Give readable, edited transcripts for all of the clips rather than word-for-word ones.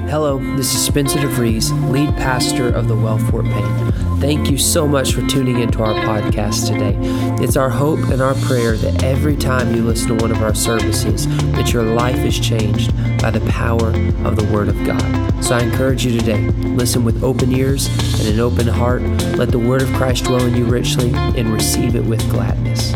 Hello, this is Spencer DeVries, lead pastor of the Well Fort Payne. Thank you so much for tuning into our podcast today. It's our hope and our prayer that every time you listen to one of our services, that your life is changed by the power of the Word of God. So I encourage you today, listen with open ears and an open heart. Let the Word of Christ dwell in you richly and receive it with gladness.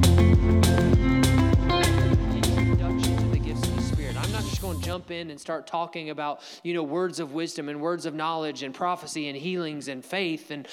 Jump in and start talking about, words of wisdom and words of knowledge and prophecy and healings and faith and,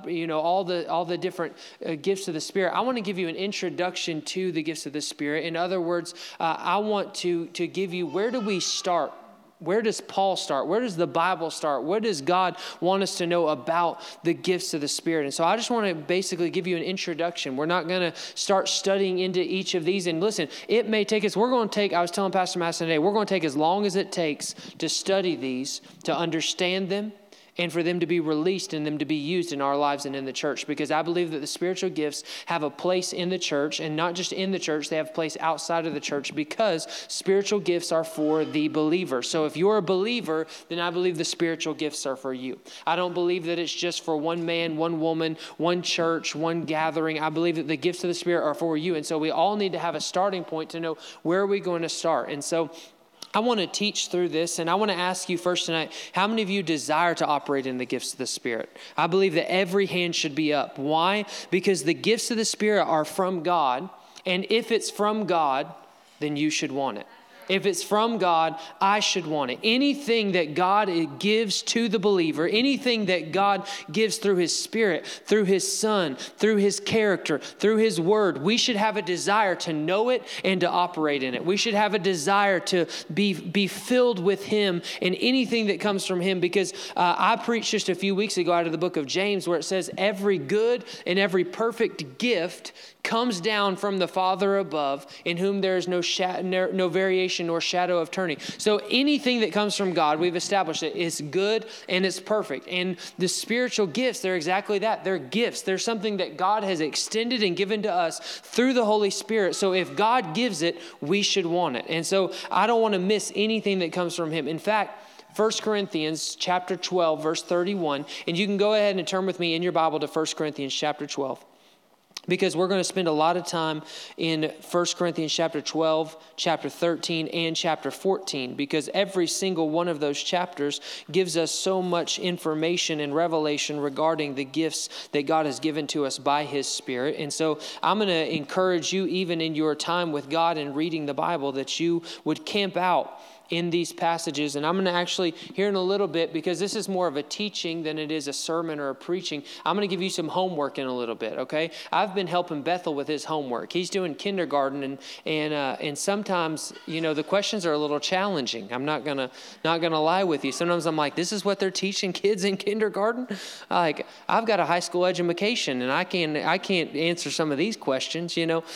all the different gifts of the Spirit. I want to give you an introduction to the gifts of the Spirit. In other words, I want to give you, where do we start? Where does Paul start? Where does the Bible start? What does God want us to know about the gifts of the Spirit? And so I just want to basically give you an introduction. We're not going to start studying into each of these. And listen, it may take us, I was telling Pastor Masson today, we're going to take as long as it takes to study these, to understand them, and for them to be released and them to be used in our lives and in the church. Because I believe that the spiritual gifts have a place in the church, and not just in the church, they have a place outside of the church, because spiritual gifts are for the believer. So if you're a believer, then I believe the spiritual gifts are for you. I don't believe that it's just for one man, one woman, one church, one gathering. I believe that the gifts of the Spirit are for you. And so we all need to have a starting point to know, where are we going to start? And so I want to teach through this, and I want to ask you first tonight, how many of you desire to operate in the gifts of the Spirit? I believe that every hand should be up. Why? Because the gifts of the Spirit are from God, and if it's from God, then you should want it. If it's from God, I should want it. Anything that God gives to the believer, anything that God gives through His Spirit, through His Son, through His character, through His Word, we should have a desire to know it and to operate in it. We should have a desire to be filled with Him and anything that comes from Him, because I preached just a few weeks ago out of the book of James, where it says every good and every perfect gift comes down from the Father above, in whom there is no variation nor shadow of turning. So anything that comes from God, we've established it, is good and it's perfect. And the spiritual gifts, they're exactly that. They're gifts. They're something that God has extended and given to us through the Holy Spirit. So if God gives it, we should want it. And so I don't want to miss anything that comes from Him. In fact, 1 Corinthians chapter 12, verse 31, and you can go ahead and turn with me in your Bible to 1 Corinthians chapter 12. Because we're going to spend a lot of time in 1 Corinthians chapter 12, chapter 13, and chapter 14, because every single one of those chapters gives us so much information and revelation regarding the gifts that God has given to us by His Spirit. And so I'm going to encourage you, even in your time with God and reading the Bible, that you would camp out in these passages. And I'm going to actually, here in a little bit, because this is more of a teaching than it is a sermon or a preaching, I'm going to give you some homework in a little bit, okay? I've been helping Bethel with his homework. He's doing kindergarten, and sometimes, the questions are a little challenging. I'm not gonna lie with you. Sometimes I'm like, this is what they're teaching kids in kindergarten? Like, I've got a high school education, and I can't answer some of these questions,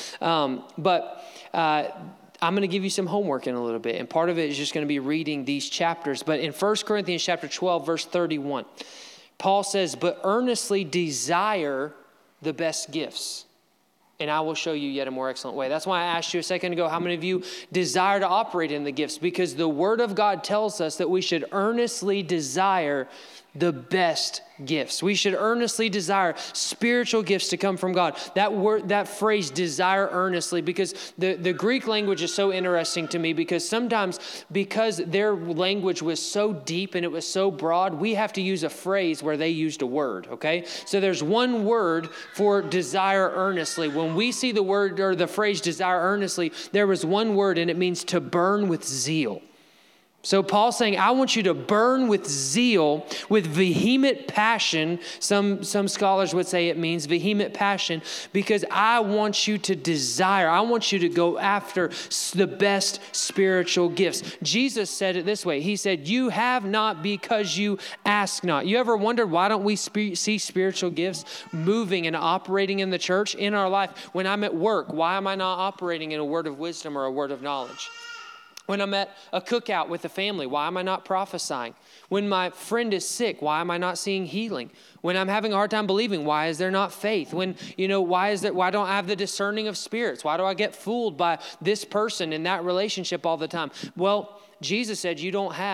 I'm going to give you some homework in a little bit, and part of it is just going to be reading these chapters. But in 1 Corinthians chapter 12, verse 31, Paul says, "But earnestly desire the best gifts, and I will show you yet a more excellent way." That's why I asked you a second ago, how many of you desire to operate in the gifts? Because the Word of God tells us that we should earnestly desire the best gifts. We should earnestly desire spiritual gifts to come from God. That phrase, desire earnestly, because the Greek language is so interesting to me, because sometimes, because their language was so deep and it was so broad, we have to use a phrase where they used a word, okay? So there's one word for desire earnestly. When we see the word or the phrase desire earnestly, there was one word, and it means to burn with zeal. So Paul's saying, I want you to burn with zeal, with vehement passion. Some scholars would say it means vehement passion, because I want you to desire. I want you to go after the best spiritual gifts. Jesus said it this way. He said, "You have not because you ask not." You ever wondered, why don't we see spiritual gifts moving and operating in the church, in our life? When I'm at work, why am I not operating in a word of wisdom or a word of knowledge? When I'm at a cookout with the family, why am I not prophesying? When my friend is sick, why am I not seeing healing? When I'm having a hard time believing, why is there not faith? When, why don't I have the discerning of spirits? Why do I get fooled by this person in that relationship all the time? Well, Jesus said you don't have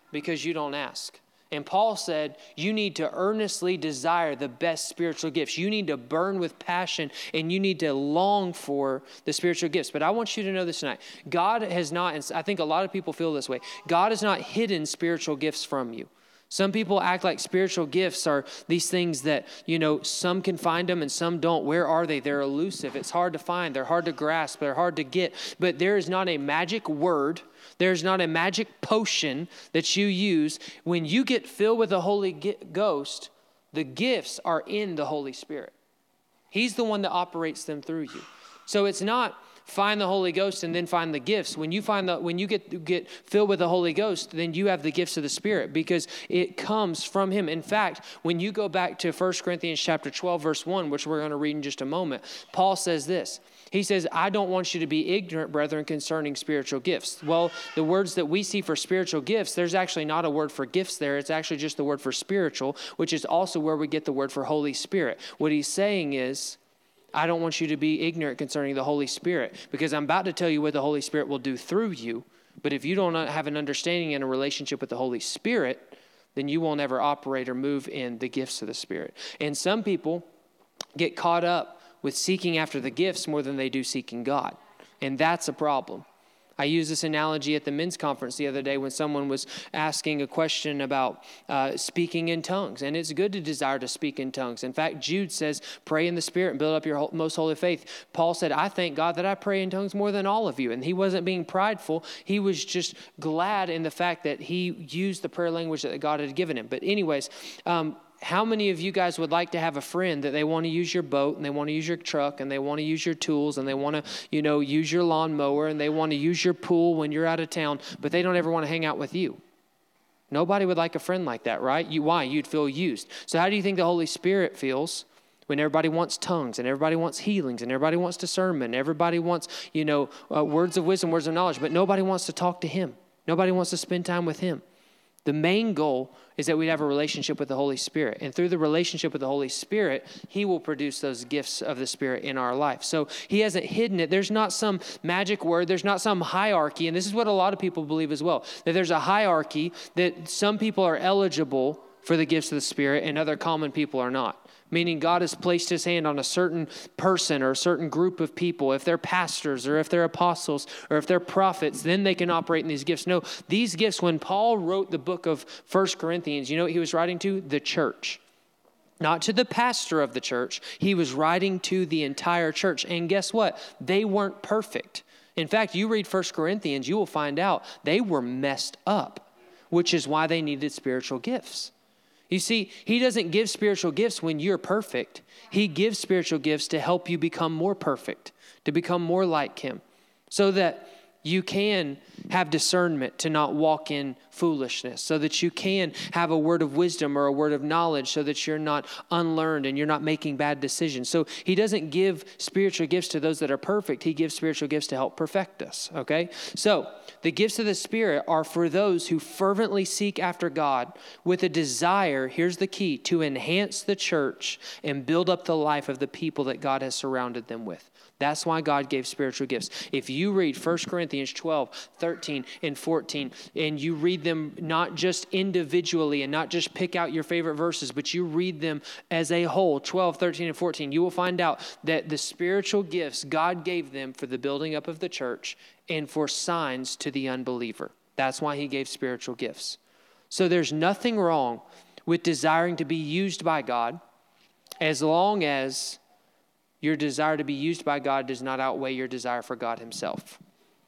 Because you don't ask. And Paul said, you need to earnestly desire the best spiritual gifts. You need to burn with passion and you need to long for the spiritual gifts. But I want you to know this tonight. God has not, and I think a lot of people feel this way, God has not hidden spiritual gifts from you. Some people act like spiritual gifts are these things that, some can find them and some don't. Where are they? They're elusive. It's hard to find. They're hard to grasp. They're hard to get. But there is not a magic word. There's not a magic potion that you use. When you get filled with the Holy Ghost, the gifts are in the Holy Spirit. He's the one that operates them through you. So it's not find the Holy Ghost and then find the gifts. When you get filled with the Holy Ghost, then you have the gifts of the Spirit because it comes from Him. In fact, when you go back to 1 Corinthians chapter 12, verse 1, which we're going to read in just a moment, Paul says this. He says, I don't want you to be ignorant, brethren, concerning spiritual gifts. Well, the words that we see for spiritual gifts, there's actually not a word for gifts there. It's actually just the word for spiritual, which is also where we get the word for Holy Spirit. What he's saying is, I don't want you to be ignorant concerning the Holy Spirit because I'm about to tell you what the Holy Spirit will do through you. But if you don't have an understanding and a relationship with the Holy Spirit, then you won't ever operate or move in the gifts of the Spirit. And some people get caught up with seeking after the gifts more than they do seeking God. And that's a problem. I used this analogy at the men's conference the other day when someone was asking a question about speaking in tongues. And it's good to desire to speak in tongues. In fact, Jude says, pray in the Spirit and build up your most holy faith. Paul said, I thank God that I pray in tongues more than all of you. And he wasn't being prideful. He was just glad in the fact that he used the prayer language that God had given him. But anyways, how many of you guys would like to have a friend that they want to use your boat and they want to use your truck and they want to use your tools and they want to, use your lawnmower and they want to use your pool when you're out of town, but they don't ever want to hang out with you? Nobody would like a friend like that, right? Why? You'd feel used. So how do you think the Holy Spirit feels when everybody wants tongues and everybody wants healings and everybody wants discernment, everybody wants, words of wisdom, words of knowledge, but nobody wants to talk to Him. Nobody wants to spend time with Him. The main goal is that we have a relationship with the Holy Spirit. And through the relationship with the Holy Spirit, He will produce those gifts of the Spirit in our life. So He hasn't hidden it. There's not some magic word. There's not some hierarchy. And this is what a lot of people believe as well, that there's a hierarchy that some people are eligible for the gifts of the Spirit and other common people are not. Meaning God has placed His hand on a certain person or a certain group of people. If they're pastors or if they're apostles or if they're prophets, then they can operate in these gifts. No, these gifts, when Paul wrote the book of 1 Corinthians, you know what he was writing to? The church. Not to the pastor of the church. He was writing to the entire church. And guess what? They weren't perfect. In fact, you read 1 Corinthians, you will find out they were messed up, which is why they needed spiritual gifts. You see, He doesn't give spiritual gifts when you're perfect. He gives spiritual gifts to help you become more perfect, to become more like Him, so that you can have discernment to not walk in foolishness, so that you can have a word of wisdom or a word of knowledge so that you're not unlearned and you're not making bad decisions. So He doesn't give spiritual gifts to those that are perfect. He gives spiritual gifts to help perfect us, okay? So the gifts of the Spirit are for those who fervently seek after God with a desire, here's the key, to enhance the church and build up the life of the people that God has surrounded them with. That's why God gave spiritual gifts. If you read 1 Corinthians 12, 13, and 14, and you read them not just individually and not just pick out your favorite verses, but you read them as a whole, 12, 13, and 14, you will find out that the spiritual gifts, God gave them for the building up of the church and for signs to the unbeliever. That's why He gave spiritual gifts. So there's nothing wrong with desiring to be used by God as long as your desire to be used by God does not outweigh your desire for God Himself.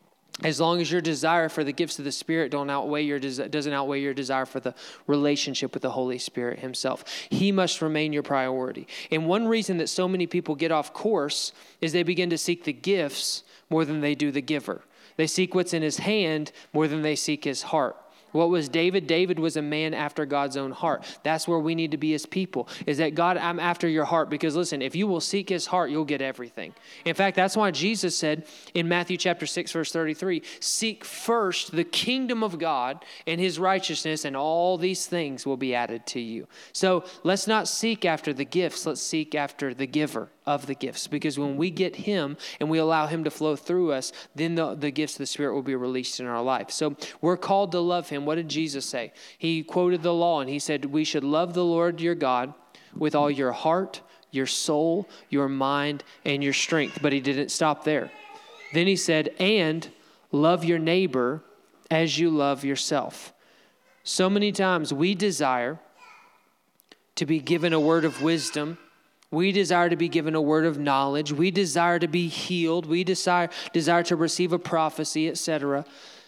As long as your desire for the gifts of the Spirit doesn't outweigh your desire for the relationship with the Holy Spirit Himself. He must remain your priority. And one reason that so many people get off course is they begin to seek the gifts more than they do the giver. They seek what's in His hand more than they seek His heart. What was David? David was a man after God's own heart. That's where we need to be as people, is that God, I'm after your heart. Because listen, if you will seek His heart, you'll get everything. In fact, that's why Jesus said in Matthew chapter 6, verse 33, seek first the kingdom of God and His righteousness, and all these things will be added to you. So let's not seek after the gifts. Let's seek after the giver of the gifts. Because when we get him and we allow him to flow through us, then the gifts of the Spirit will be released in our life. So we're called to love him. What did Jesus say? He quoted the law and he said, we should love the Lord your God with all your heart, your soul, your mind, and your strength. But he didn't stop there. Then he said, and love your neighbor as you love yourself. So many times we desire to be given a word of wisdom. We desire to be given a word of knowledge. We desire to be healed. We desire to receive a prophecy, etc.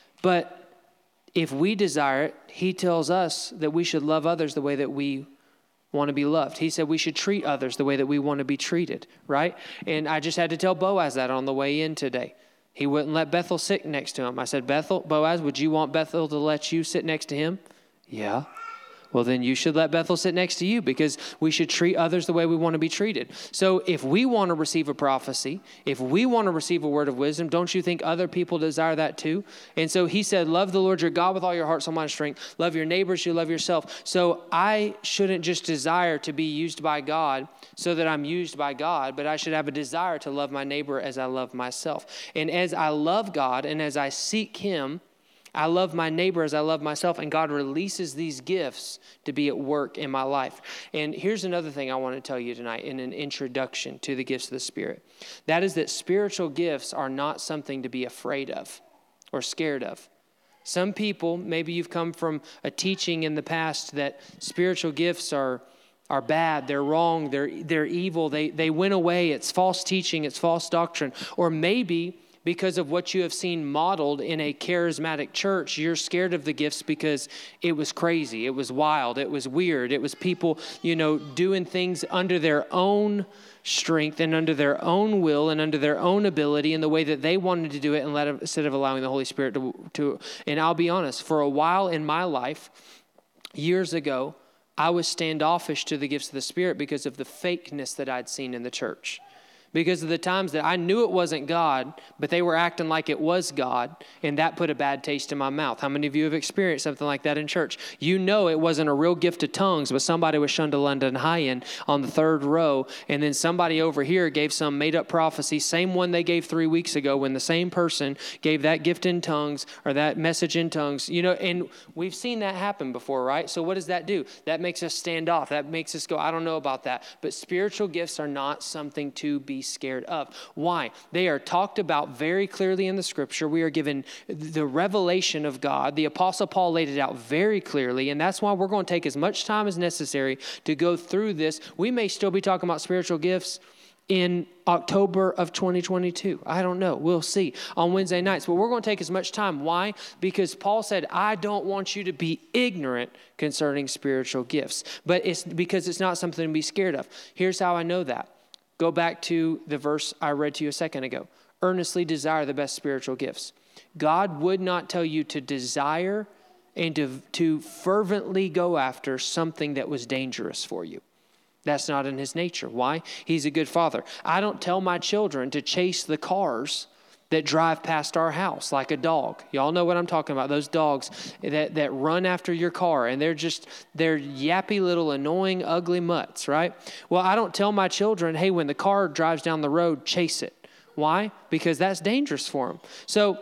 But if we desire it, he tells us that we should love others the way that we want to be loved. He said we should treat others the way that we want to be treated, right? And I just had to tell Boaz that on the way in today. He wouldn't let Bethel sit next to him. I said, Boaz, would you want Bethel to let you sit next to him? Yeah. Well, then you should let Bethel sit next to you, because we should treat others the way we want to be treated. So if we want to receive a prophecy, if we want to receive a word of wisdom, don't you think other people desire that too? And so he said, love the Lord your God with all your heart, soul, mind, and strength. Love your neighbors, you love yourself. So I shouldn't just desire to be used by God so that I'm used by God, but I should have a desire to love my neighbor as I love myself. And as I love God and as I seek him, I love my neighbor as I love myself, and God releases these gifts to be at work in my life. And here's another thing I want to tell you tonight in an introduction to the gifts of the Spirit. That is that spiritual gifts are not something to be afraid of or scared of. Some people, maybe you've come from a teaching in the past that spiritual gifts are bad, they're wrong, they're evil, they went away, it's false teaching, it's false doctrine. Or maybe because of what you have seen modeled in a charismatic church, you're scared of the gifts because it was crazy, it was wild, it was weird, it was people, doing things under their own strength and under their own will and under their own ability in the way that they wanted to do it, and instead of allowing the Holy Spirit to. And I'll be honest, for a while in my life, years ago, I was standoffish to the gifts of the Spirit because of the fakeness that I'd seen in the church. Because of the times that I knew it wasn't God, but they were acting like it was God, and that put a bad taste in my mouth. How many of you have experienced something like that in church? You know it wasn't a real gift of tongues, but somebody was Shundalundan on the third row, and then somebody over here gave some made-up prophecy, same one they gave 3 weeks ago when the same person gave that gift in tongues or that message in tongues. And we've seen that happen before, right? So what does that do? That makes us stand off. That makes us go, I don't know about that. But spiritual gifts are not something to be scared of. Why? They are talked about very clearly in the scripture. We are given the revelation of God. The Apostle Paul laid it out very clearly, and that's why we're going to take as much time as necessary to go through this. We may still be talking about spiritual gifts in October of 2022. I don't know. We'll see on Wednesday nights. But we're going to take as much time. Why? Because Paul said, I don't want you to be ignorant concerning spiritual gifts. But it's because it's not something to be scared of. Here's how I know that. Go back to the verse I read to you a second ago. Earnestly desire the best spiritual gifts. God would not tell you to desire and to fervently go after something that was dangerous for you. That's not in his nature. Why? He's a good father. I don't tell my children to chase the cars that drive past our house like a dog. Y'all know what I'm talking about. Those dogs that run after your car, and they're yappy little annoying, ugly mutts, right? Well, I don't tell my children, hey, when the car drives down the road, chase it. Why? Because that's dangerous for them. So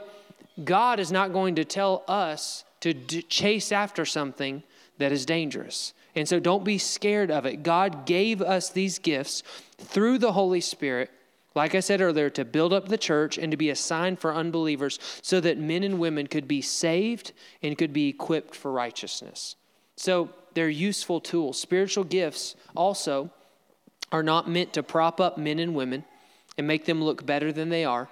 God is not going to tell us to chase after something that is dangerous. And so don't be scared of it. God gave us these gifts through the Holy Spirit, like I said earlier, to build up the church and to be a sign for unbelievers so that men and women could be saved and could be equipped for righteousness. So they're useful tools. Spiritual gifts also are not meant to prop up men and women and make them look better than they are.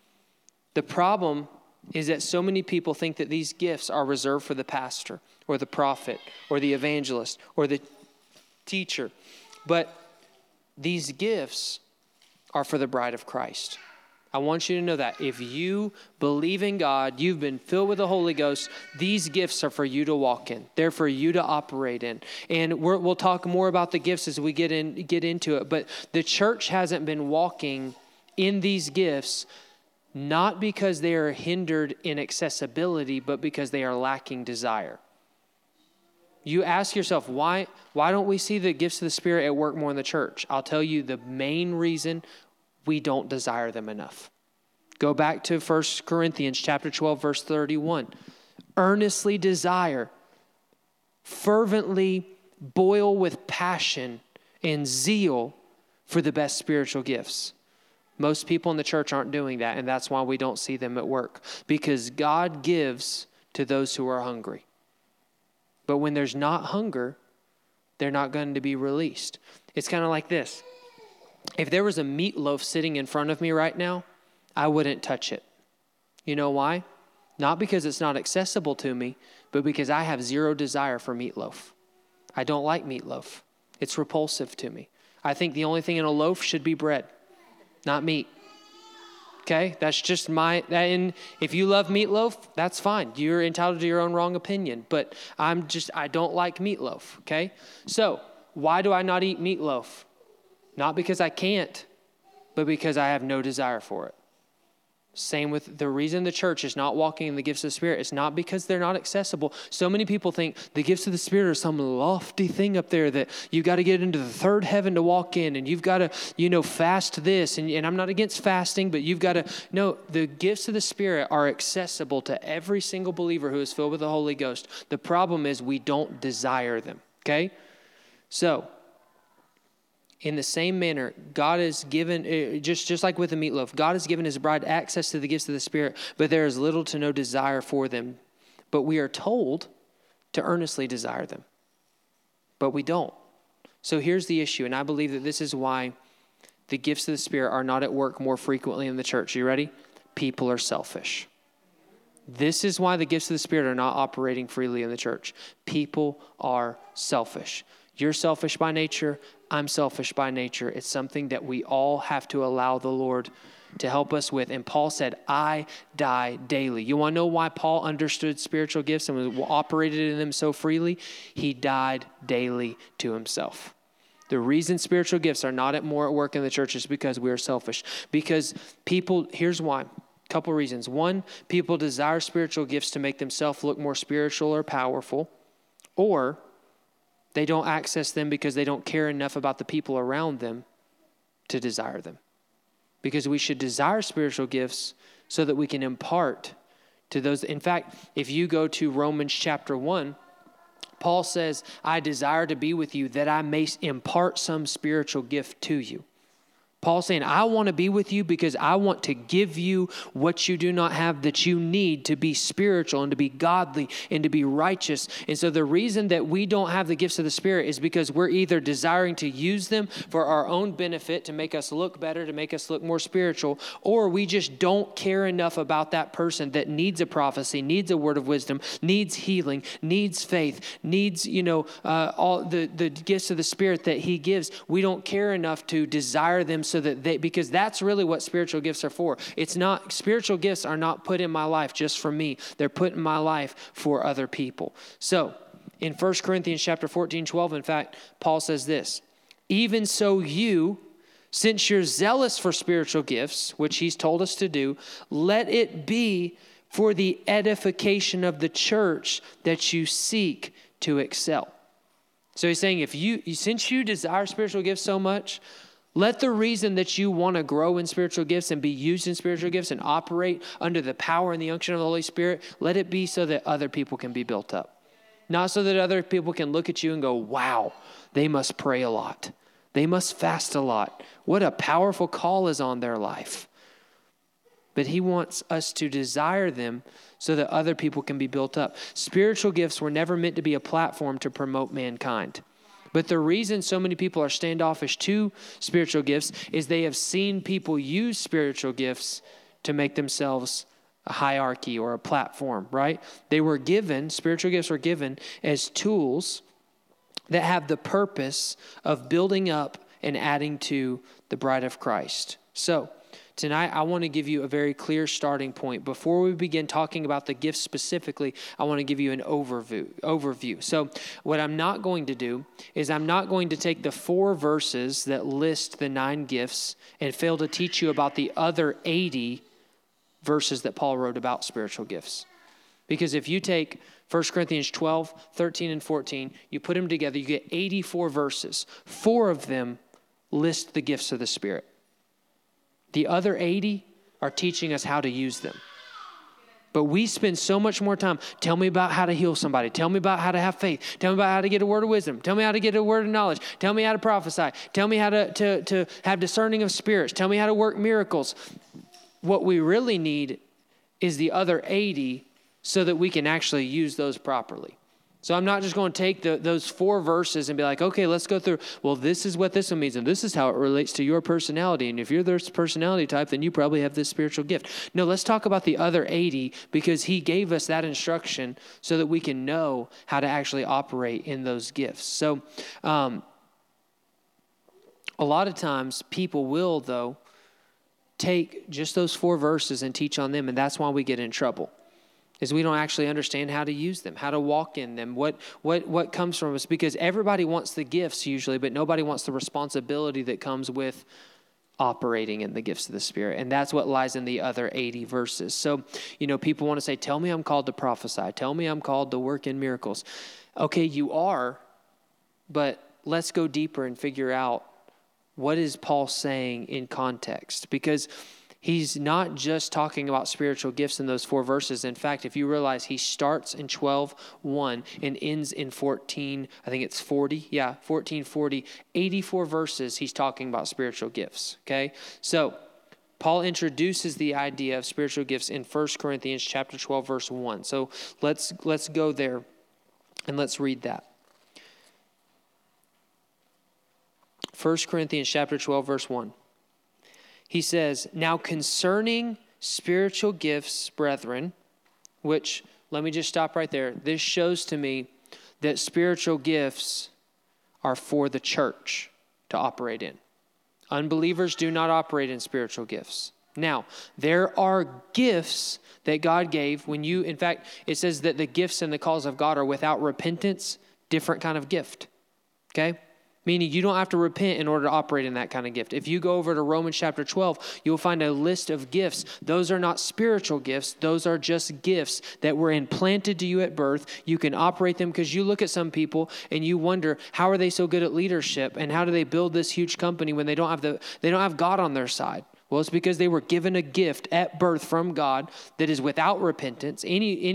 The problem is that so many people think that these gifts are reserved for the pastor or the prophet or the evangelist or the teacher. But these gifts are for the bride of Christ. I want you to know that. If you believe in God, you've been filled with the Holy Ghost, these gifts are for you to walk in. They're for you to operate in. And we'll talk more about the gifts as we get into it. But the church hasn't been walking in these gifts, not because they are hindered in accessibility, but because they are lacking desire. You ask yourself, why don't we see the gifts of the Spirit at work more in the church? I'll tell you the main reason: we don't desire them enough. Go back to 1 Corinthians chapter 12, verse 31. Earnestly desire, fervently boil with passion and zeal for the best spiritual gifts. Most people in the church aren't doing that, and that's why we don't see them at work. Because God gives to those who are hungry. But when there's not hunger, they're not going to be released. It's kind of like this. If there was a meatloaf sitting in front of me right now, I wouldn't touch it. You know why? Not because it's not accessible to me, but because I have zero desire for meatloaf. I don't like meatloaf. It's repulsive to me. I think the only thing in a loaf should be bread, not meat. Okay? That's just and if you love meatloaf, that's fine. You're entitled to your own wrong opinion, but I don't like meatloaf, okay? So, why do I not eat meatloaf? Not because I can't, but because I have no desire for it. Same with the reason the church is not walking in the gifts of the Spirit. It's not because they're not accessible. So many people think the gifts of the Spirit are some lofty thing up there that you've got to get into the third heaven to walk in, and you've got to, fast this. And I'm not against fasting, but you've got to know the gifts of the Spirit are accessible to every single believer who is filled with the Holy Ghost. The problem is we don't desire them, okay? So, in the same manner, God has given, just like with the meatloaf, God has given his bride access to the gifts of the Spirit, but there is little to no desire for them. But we are told to earnestly desire them. But we don't. So here's the issue, and I believe that this is why the gifts of the Spirit are not at work more frequently in the church. You ready? People are selfish. This is why the gifts of the Spirit are not operating freely in the church. People are selfish. You're selfish by nature. I'm selfish by nature. It's something that we all have to allow the Lord to help us with. And Paul said, I die daily. You want to know why Paul understood spiritual gifts and operated in them so freely? He died daily to himself. The reason spiritual gifts are not more at work in the church is because we are selfish. Because people, here's why. A couple reasons. One, people desire spiritual gifts to make themselves look more spiritual or powerful, or they don't access them because they don't care enough about the people around them to desire them. Because we should desire spiritual gifts so that we can impart to those. In fact, if you go to Romans chapter 1, Paul says, I desire to be with you that I may impart some spiritual gift to you. Paul's saying, I want to be with you because I want to give you what you do not have that you need to be spiritual and to be godly and to be righteous. And so the reason that we don't have the gifts of the Spirit is because we're either desiring to use them for our own benefit to make us look better, to make us look more spiritual, or we just don't care enough about that person that needs a prophecy, needs a word of wisdom, needs healing, needs faith, needs, all the gifts of the Spirit that he gives. We don't care enough to desire them so that because that's really what spiritual gifts are for. Spiritual gifts are not put in my life just for me. They're put in my life for other people. So in 1 Corinthians chapter 14, 12, in fact, Paul says this, even so you, since you're zealous for spiritual gifts, which he's told us to do, let it be for the edification of the church that you seek to excel. So he's saying, since you desire spiritual gifts so much, let the reason that you want to grow in spiritual gifts and be used in spiritual gifts and operate under the power and the unction of the Holy Spirit, let it be so that other people can be built up. Not so that other people can look at you and go, wow, they must pray a lot. They must fast a lot. What a powerful call is on their life. But he wants us to desire them so that other people can be built up. Spiritual gifts were never meant to be a platform to promote mankind. But the reason so many people are standoffish to spiritual gifts is they have seen people use spiritual gifts to make themselves a hierarchy or a platform, right? Spiritual gifts were given as tools that have the purpose of building up and adding to the bride of Christ. So tonight, I want to give you a very clear starting point. Before we begin talking about the gifts specifically, I want to give you an overview. So what I'm not going to do is I'm not going to take the 4 verses that list the 9 gifts and fail to teach you about the other 80 verses that Paul wrote about spiritual gifts. Because if you take 1 Corinthians 12, 13, and 14, you put them together, you get 84 verses. 4 of them list the gifts of the Spirit. The other 80 are teaching us how to use them. But we spend so much more time. Tell me about how to heal somebody. Tell me about how to have faith. Tell me about how to get a word of wisdom. Tell me how to get a word of knowledge. Tell me how to prophesy. Tell me how to have discerning of spirits. Tell me how to work miracles. What we really need is the other 80 so that we can actually use those properly. So I'm not just going to take those 4 verses and be like, okay, let's go through, well, this is what this one means, and this is how it relates to your personality. And if you're this personality type, then you probably have this spiritual gift. No, let's talk about the other 80 because he gave us that instruction so that we can know how to actually operate in those gifts. So a lot of times people will, though, take just those 4 verses and teach on them, and that's why we get in trouble. Is we don't actually understand how to use them, how to walk in them, what comes from us. Because everybody wants the gifts usually, but nobody wants the responsibility that comes with operating in the gifts of the Spirit. And that's what lies in the other 80 verses. So, people want to say, tell me I'm called to prophesy. Tell me I'm called to work in miracles. Okay, you are, but let's go deeper and figure out what is Paul saying in context. Because he's not just talking about spiritual gifts in those 4 verses. In fact, if you realize he starts in 12:1 and ends in 14, I think it's 40. Yeah, 14:40, 84 verses he's talking about spiritual gifts, okay? So Paul introduces the idea of spiritual gifts in 1 Corinthians chapter 12, verse 1. So let's go there and let's read that. 1 Corinthians chapter 12, verse 1. He says, now concerning spiritual gifts, brethren, which, let me just stop right there. This shows to me that spiritual gifts are for the church to operate in. Unbelievers do not operate in spiritual gifts. Now, there are gifts that God gave in fact, it says that the gifts and the calls of God are without repentance, different kind of gift, okay? Meaning you don't have to repent in order to operate in that kind of gift. If you go over to Romans chapter 12, you'll find a list of gifts. Those are not spiritual gifts. Those are just gifts that were implanted to you at birth. You can operate them because you look at some people and you wonder, how are they so good at leadership? And how do they build this huge company when they don't have God on their side? Well, it's because they were given a gift at birth from God that is without repentance.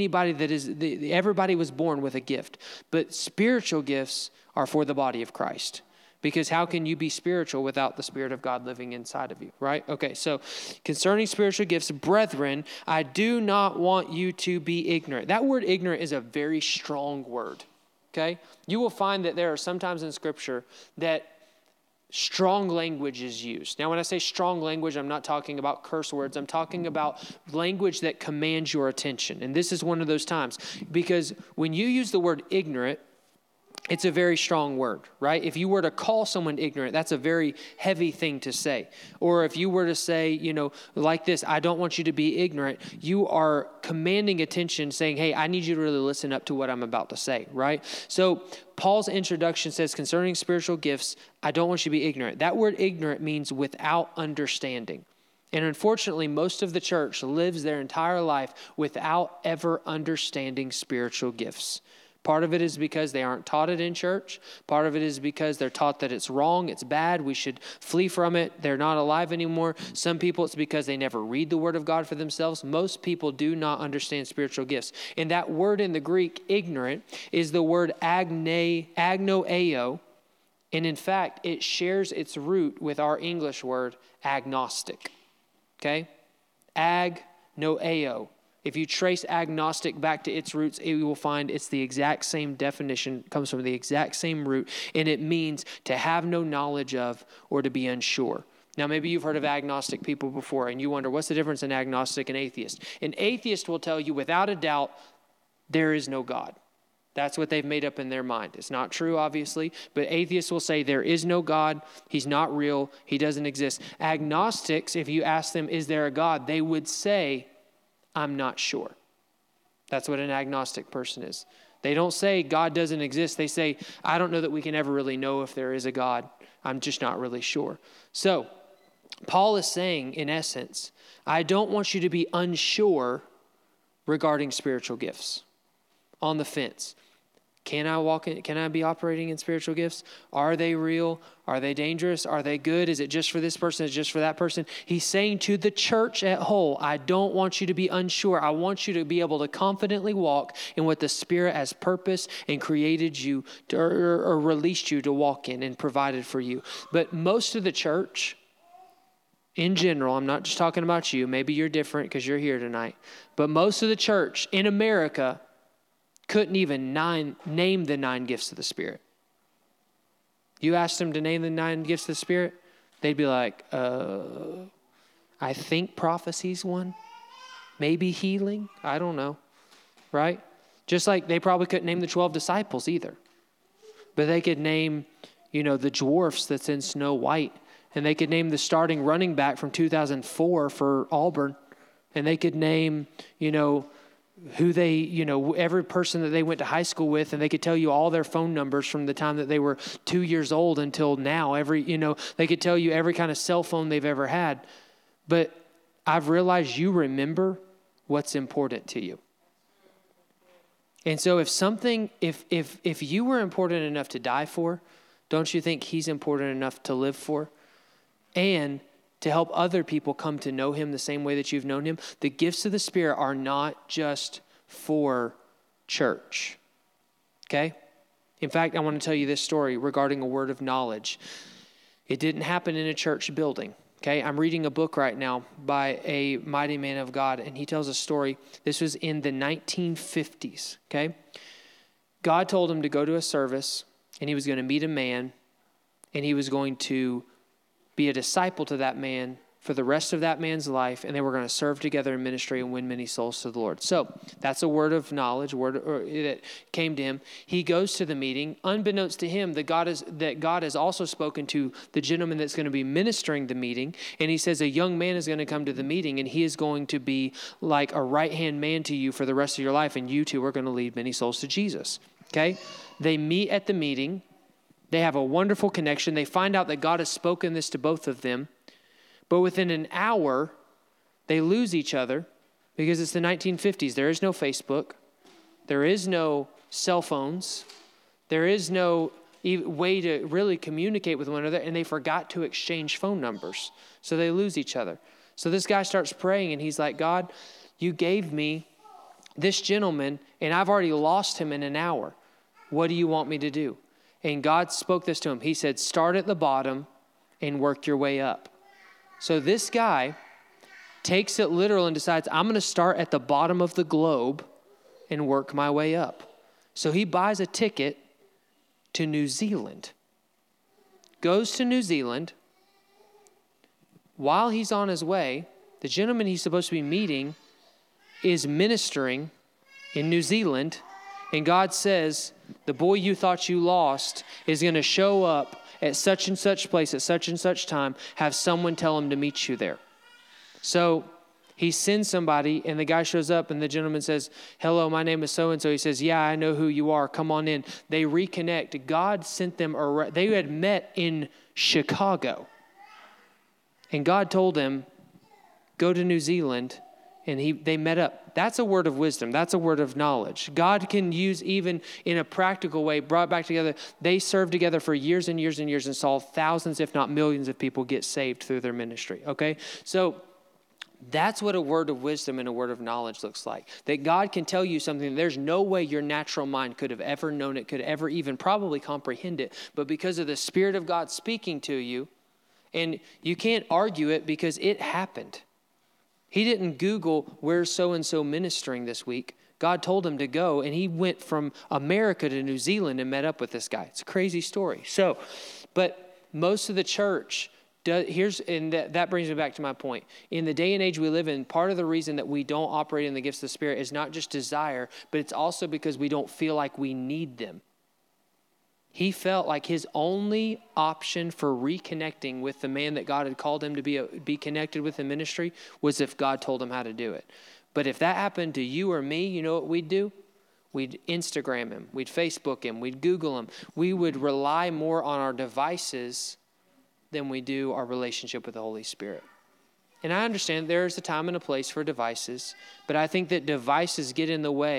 Everybody was born with a gift. But spiritual gifts are for the body of Christ. Because how can you be spiritual without the Spirit of God living inside of you, right? Okay, so concerning spiritual gifts, brethren, I do not want you to be ignorant. That word ignorant is a very strong word, okay? You will find that there are sometimes in Scripture that strong language is used. Now, when I say strong language, I'm not talking about curse words. I'm talking about language that commands your attention. And this is one of those times. Because when you use the word ignorant, it's a very strong word, right? If you were to call someone ignorant, that's a very heavy thing to say. Or if you were to say, like this, I don't want you to be ignorant, you are commanding attention saying, hey, I need you to really listen up to what I'm about to say, right? So Paul's introduction says, concerning spiritual gifts, I don't want you to be ignorant. That word ignorant means without understanding. And unfortunately, most of the church lives their entire life without ever understanding spiritual gifts. Part of it is because they aren't taught it in church. Part of it is because they're taught that it's wrong, it's bad, we should flee from it, they're not alive anymore. Some people, it's because they never read the Word of God for themselves. Most people do not understand spiritual gifts. And that word in the Greek, ignorant, is the word agnoeo. And in fact, it shares its root with our English word agnostic. Okay? Agnoeo. If you trace agnostic back to its roots, you will find it's the exact same definition, comes from the exact same root, and it means to have no knowledge of or to be unsure. Now, maybe you've heard of agnostic people before, and you wonder, what's the difference in agnostic and atheist? An atheist will tell you, without a doubt, there is no God. That's what they've made up in their mind. It's not true, obviously, but atheists will say there is no God, he's not real, he doesn't exist. Agnostics, if you ask them, is there a God, they would say, I'm not sure. That's what an agnostic person is. They don't say God doesn't exist. They say, I don't know that we can ever really know if there is a God. I'm just not really sure. So Paul is saying, in essence, I don't want you to be unsure regarding spiritual gifts. on the fence. Can I walk in? Can I be operating in spiritual gifts? Are they real? Are they dangerous? Are they good? Is it just for this person? Is it just for that person? He's saying to the church at whole, I don't want you to be unsure. I want you to be able to confidently walk in what the Spirit has purposed and created you to, or released you to walk in and provided for you. But most of the church, in general, I'm not just talking about you. Maybe you're different because you're here tonight. But most of the church in America couldn't even name the 9 gifts of the Spirit. You asked them to name the 9 gifts of the Spirit, they'd be like, I think prophecy's one. Maybe healing. I don't know. Right? Just like they probably couldn't name the 12 disciples either. But they could name, the dwarfs that's in Snow White. And they could name the starting running back from 2004 for Auburn. And they could name, who they, every person that they went to high school with, and they could tell you all their phone numbers from the time that they were 2 years old until now. They could tell you every kind of cell phone they've ever had. But I've realized you remember what's important to you. And so if you were important enough to die for, don't you think he's important enough to live for? And to help other people come to know him the same way that you've known him. The gifts of the Spirit are not just for church, okay? In fact, I want to tell you this story regarding a word of knowledge. It didn't happen in a church building, okay? I'm reading a book right now by a mighty man of God, and he tells a story. This was in the 1950s, okay? God told him to go to a service, and he was going to meet a man, and he was going to be a disciple to that man for the rest of that man's life, and they were going to serve together in ministry and win many souls to the Lord. So that's a word of knowledge, that came to him. He goes to the meeting. Unbeknownst to him, that God has also spoken to the gentleman that's going to be ministering the meeting, and he says a young man is going to come to the meeting, and he is going to be like a right-hand man to you for the rest of your life, and you two are going to lead many souls to Jesus. Okay? They meet at the meeting. They have a wonderful connection. They find out that God has spoken this to both of them. But within an hour, they lose each other because it's the 1950s. There is no Facebook. There is no cell phones. There is no way to really communicate with one another. And they forgot to exchange phone numbers. So they lose each other. So this guy starts praying and he's like, God, you gave me this gentleman and I've already lost him in an hour. What do you want me to do? And God spoke this to him. He said, start at the bottom and work your way up. So this guy takes it literal and decides, I'm going to start at the bottom of the globe and work my way up. So he buys a ticket to New Zealand, goes to New Zealand. While he's on his way, the gentleman he's supposed to be meeting is ministering in New Zealand. And God says, the boy you thought you lost is going to show up at such and such place at such and such time. Have someone tell him to meet you there. So he sends somebody and the guy shows up and the gentleman says, hello, my name is so-and-so. He says, yeah, I know who you are. Come on in. They reconnect. God sent them, they had met in Chicago. And God told them, go to New Zealand. And they met up. That's a word of wisdom. That's a word of knowledge. God can use, even in a practical way, brought back together. They served together for years and years and years and saw thousands, if not millions of people get saved through their ministry. Okay? So that's what a word of wisdom and a word of knowledge looks like. That God can tell you something. There's no way your natural mind could have ever known it, could ever even probably comprehend it. But because of the Spirit of God speaking to you, and you can't argue it because it happened. He didn't Google, where's so-and-so ministering this week. God told him to go, and he went from America to New Zealand and met up with this guy. It's a crazy story. So, but most of the church, that brings me back to my point. In the day and age we live in, part of the reason that we don't operate in the gifts of the Spirit is not just desire, but it's also because we don't feel like we need them. He felt like his only option for reconnecting with the man that God had called him to be connected with in ministry was if God told him how to do it. But if that happened to you or me, you know what we'd do? We'd Instagram him. We'd Facebook him. We'd Google him. We would rely more on our devices than we do our relationship with the Holy Spirit. And I understand there is a time and a place for devices, but I think that devices get in the way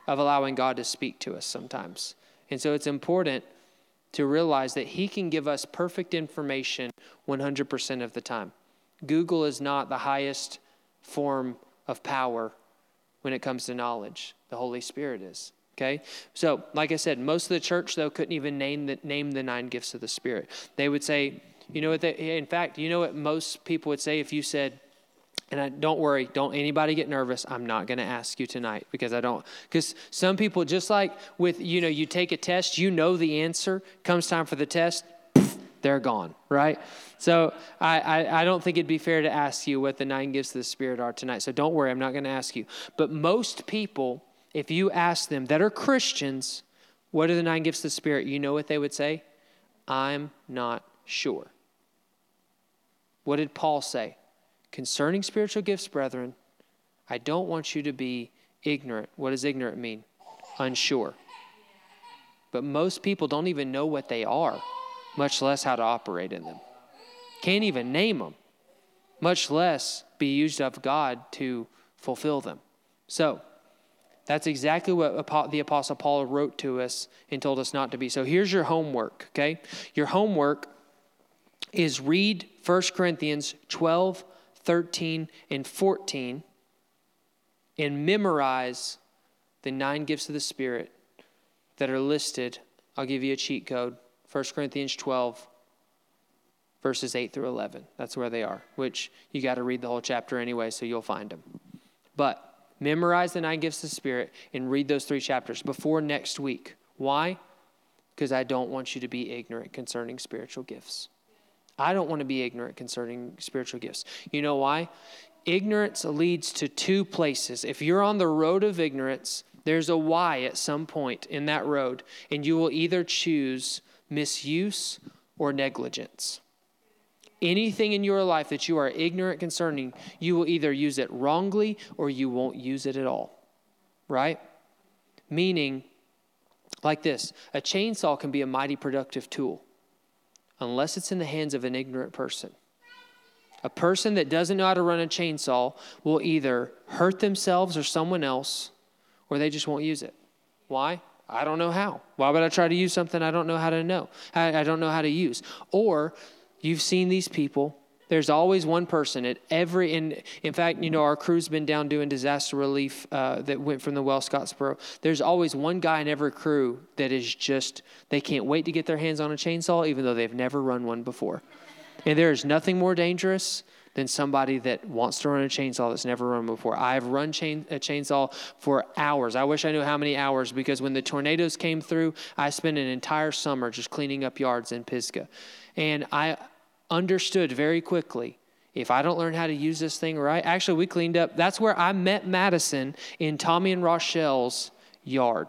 of allowing God to speak to us sometimes. And so it's important to realize that he can give us perfect information 100% of the time. Google is not the highest form of power when it comes to knowledge. The Holy Spirit is. Okay? So, like I said, most of the church, though, couldn't even name the 9 gifts of the Spirit. They would say, you know what, in fact, you know what most people would say if you said, don't worry, don't anybody get nervous. I'm not going to ask you tonight because some people, just like with, you take a test, the answer, comes time for the test, they're gone, right? So I don't think it'd be fair to ask you what the 9 gifts of the Spirit are tonight. So don't worry, I'm not going to ask you. But most people, if you ask them that are Christians, what are the 9 gifts of the Spirit? You know what they would say? I'm not sure. What did Paul say? Concerning spiritual gifts, brethren, I don't want you to be ignorant. What does ignorant mean? Unsure. But most people don't even know what they are, much less how to operate in them. Can't even name them, much less be used of God to fulfill them. So that's exactly what the Apostle Paul wrote to us and told us not to be. So here's your homework, okay? Your homework is read 1 Corinthians 12, 13, and 14 and memorize the 9 gifts of the Spirit that are listed. I'll give you a cheat code. 1 Corinthians 12, verses 8 through 11. That's where they are, which you got to read the whole chapter anyway, so you'll find them. But memorize the 9 gifts of the Spirit and read those 3 chapters before next week. Why? Because I don't want you to be ignorant concerning spiritual gifts. I don't want to be ignorant concerning spiritual gifts. You know why? Ignorance leads to 2 places. If you're on the road of ignorance, there's a Y at some point in that road, and you will either choose misuse or negligence. Anything in your life that you are ignorant concerning, you will either use it wrongly or you won't use it at all. Right? Meaning, like this, a chainsaw can be a mighty productive tool unless it's in the hands of an ignorant person. A person that doesn't know how to run a chainsaw will either hurt themselves or someone else, or they just won't use it. Why? I don't know how. Why would I try to use something I don't know how to know? I don't know how to use. Or you've seen these people. There's always one person at every, in fact, our crew's been down doing disaster relief that went from the well Scottsboro. There's always one guy in every crew that is just, they can't wait to get their hands on a chainsaw, even though they've never run one before. And there is nothing more dangerous than somebody that wants to run a chainsaw that's never run before. I've run a chainsaw for hours. I wish I knew how many hours, because when the tornadoes came through, I spent an entire summer just cleaning up yards in Pisgah. And I understood very quickly, if I don't learn how to use this thing right, actually we cleaned up. That's where I met Madison, in Tommy and Rochelle's yard,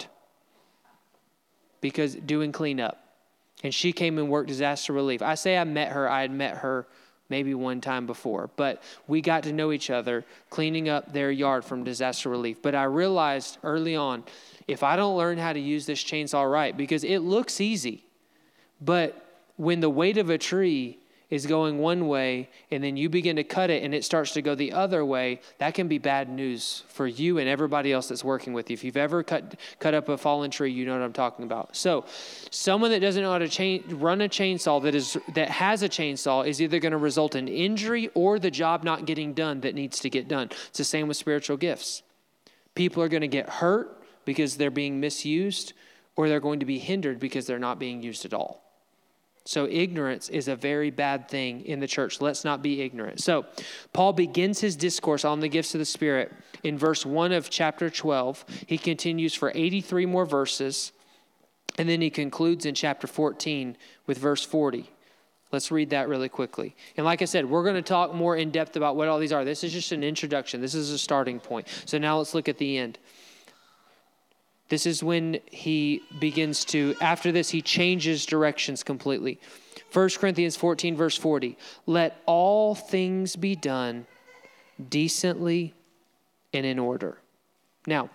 because doing cleanup. And she came and worked disaster relief. I say I met her. I had met her maybe one time before, but we got to know each other cleaning up their yard from disaster relief. But I realized early on, if I don't learn how to use this chainsaw right, because it looks easy, but when the weight of a tree is going one way and then you begin to cut it and it starts to go the other way, that can be bad news for you and everybody else that's working with you. If you've ever cut up a fallen tree, you know what I'm talking about. So someone that doesn't know how to run a chainsaw that has a chainsaw is either going to result in injury or the job not getting done that needs to get done. It's the same with spiritual gifts. People are going to get hurt because they're being misused, or they're going to be hindered because they're not being used at all. So ignorance is a very bad thing in the church. Let's not be ignorant. So Paul begins his discourse on the gifts of the Spirit in verse 1 of chapter 12. He continues for 83 more verses, and then he concludes in chapter 14 with verse 40. Let's read that really quickly. And like I said, we're going to talk more in depth about what all these are. This is just an introduction. This is a starting point. So now let's look at the end. This is when he begins to, after this, he changes directions completely. 1 Corinthians 14, verse 40. Let all things be done decently and in order. Now,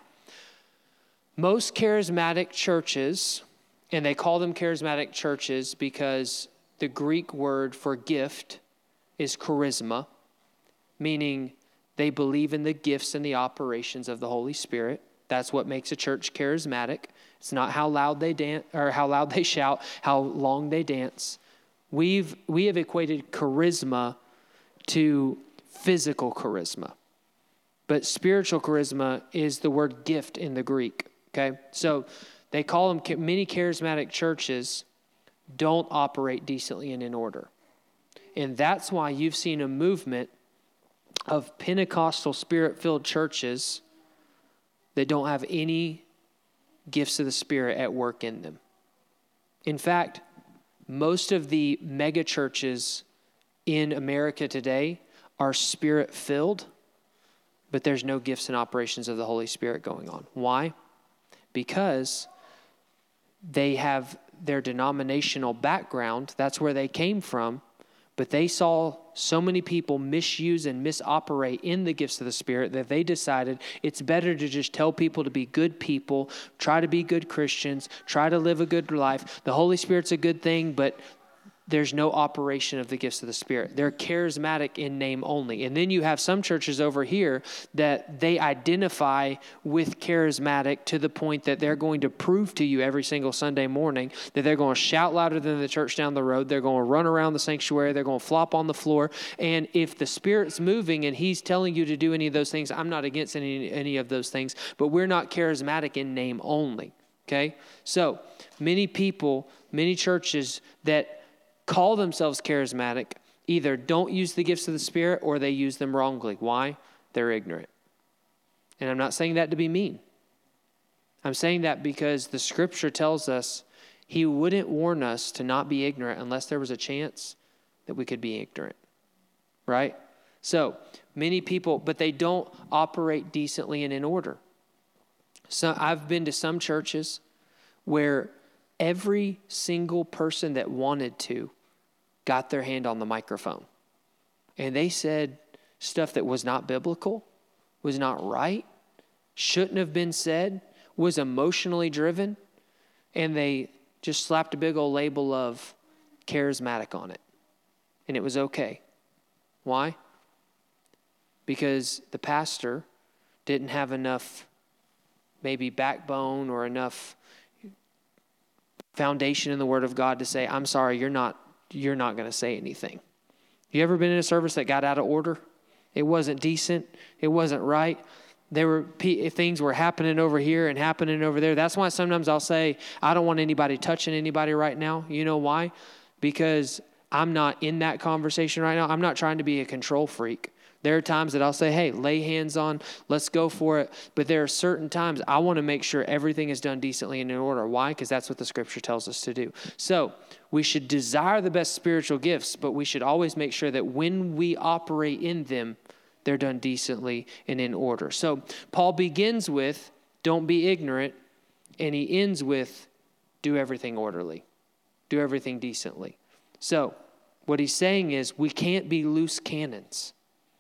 most charismatic churches, and they call them charismatic churches because the Greek word for gift is charisma, meaning they believe in the gifts and the operations of the Holy Spirit. That's what makes a church charismatic. It's not how loud they dance or how loud they shout, how long they dance. We have equated charisma to physical charisma. But spiritual charisma is the word gift in the Greek, okay? So they call them, many charismatic churches don't operate decently and in order. And that's why you've seen a movement of Pentecostal Spirit-filled churches that don't have any gifts of the Spirit at work in them. In fact, most of the mega churches in America today are Spirit-filled, but there's no gifts and operations of the Holy Spirit going on. Why? Because they have their denominational background. That's where they came from. But they saw so many people misuse and misoperate in the gifts of the Spirit that they decided it's better to just tell people to be good people, try to be good Christians, try to live a good life. The Holy Spirit's a good thing, but there's no operation of the gifts of the Spirit. They're charismatic in name only. And then you have some churches over here that they identify with charismatic to the point that they're going to prove to you every single Sunday morning that they're going to shout louder than the church down the road. They're going to run around the sanctuary. They're going to flop on the floor. And if the Spirit's moving and He's telling you to do any of those things, I'm not against any of those things, but we're not charismatic in name only. Okay? So many people, many churches that call themselves charismatic either don't use the gifts of the Spirit or they use them wrongly. Why? They're ignorant. And I'm not saying that to be mean. I'm saying that because the Scripture tells us He wouldn't warn us to not be ignorant unless there was a chance that we could be ignorant. Right? So many people, but they don't operate decently and in order. So I've been to some churches where every single person that wanted to got their hand on the microphone. And they said stuff that was not biblical, was not right, shouldn't have been said, was emotionally driven, and they just slapped a big old label of charismatic on it. And it was okay. Why? Because the pastor didn't have enough maybe backbone or enough foundation in the Word of God to say, I'm sorry, you're not going to say anything. You ever been in a service that got out of order? It wasn't decent. It wasn't right. Things were happening over here and happening over there. That's why sometimes I'll say, I don't want anybody touching anybody right now. You know why? Because I'm not in that conversation right now. I'm not trying to be a control freak. There are times that I'll say, hey, lay hands on, let's go for it. But there are certain times I want to make sure everything is done decently and in order. Why? Because that's what the Scripture tells us to do. So we should desire the best spiritual gifts, but we should always make sure that when we operate in them, they're done decently and in order. So Paul begins with, don't be ignorant, and he ends with, do everything orderly. Do everything decently. So what he's saying is we can't be loose cannons.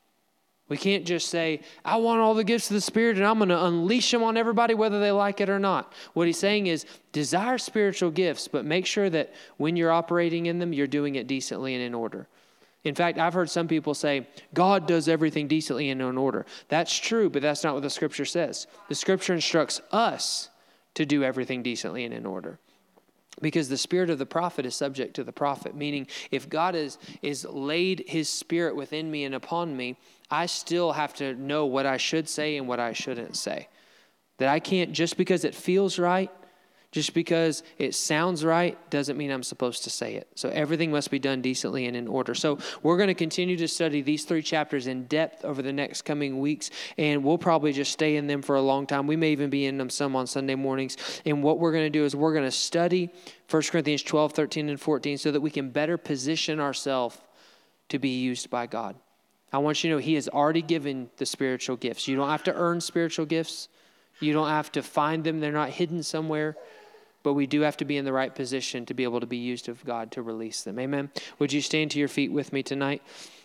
We can't just say, I want all the gifts of the Spirit and I'm going to unleash them on everybody whether they like it or not. What he's saying is desire spiritual gifts, but make sure that when you're operating in them, you're doing it decently and in order. In fact, I've heard some people say, God does everything decently and in order. That's true, but that's not what the Scripture says. The Scripture instructs us to do everything decently and in order. Because the spirit of the prophet is subject to the prophet, meaning if God is laid His Spirit within me and upon me, I still have to know what I should say and what I shouldn't say. That I can't, just because it feels right, just because it sounds right, doesn't mean I'm supposed to say it. So everything must be done decently and in order. So we're going to continue to study these 3 chapters in depth over the next coming weeks, and we'll probably just stay in them for a long time. We may even be in them some on Sunday mornings. And what we're going to do is we're going to study 1 Corinthians 12, 13, and 14 so that we can better position ourselves to be used by God. I want you to know He has already given the spiritual gifts. You don't have to earn spiritual gifts. You don't have to find them. They're not hidden somewhere. But we do have to be in the right position to be able to be used of God to release them. Amen. Would you stand to your feet with me tonight?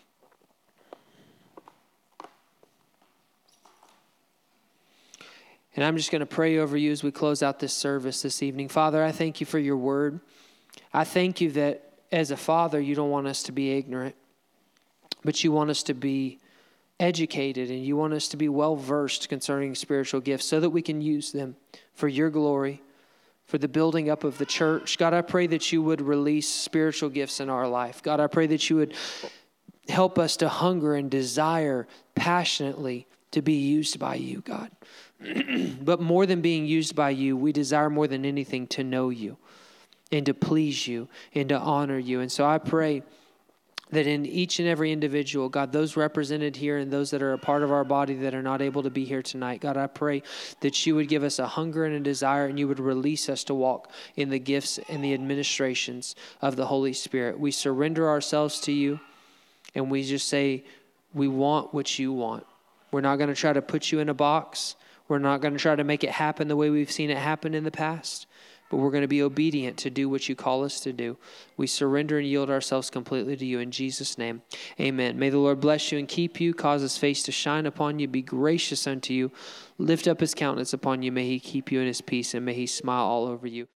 And I'm just going to pray over you as we close out this service this evening. Father, I thank you for your word. I thank you that as a father, you don't want us to be ignorant, but you want us to be educated and you want us to be well versed concerning spiritual gifts so that we can use them for your glory, for the building up of the church. God, I pray that you would release spiritual gifts in our life. God, I pray that you would help us to hunger and desire passionately to be used by you, God. But more than being used by you, we desire more than anything to know you and to please you and to honor you. And so I pray that in each and every individual, God, those represented here and those that are a part of our body that are not able to be here tonight, God, I pray that you would give us a hunger and a desire and you would release us to walk in the gifts and the administrations of the Holy Spirit. We surrender ourselves to you and we just say, we want what you want. We're not going to try to put you in a box. We're not going to try to make it happen the way we've seen it happen in the past. But we're going to be obedient to do what you call us to do. We surrender and yield ourselves completely to you in Jesus' name. Amen. May the Lord bless you and keep you, cause his face to shine upon you, be gracious unto you, lift up his countenance upon you. May he keep you in his peace and may he smile all over you.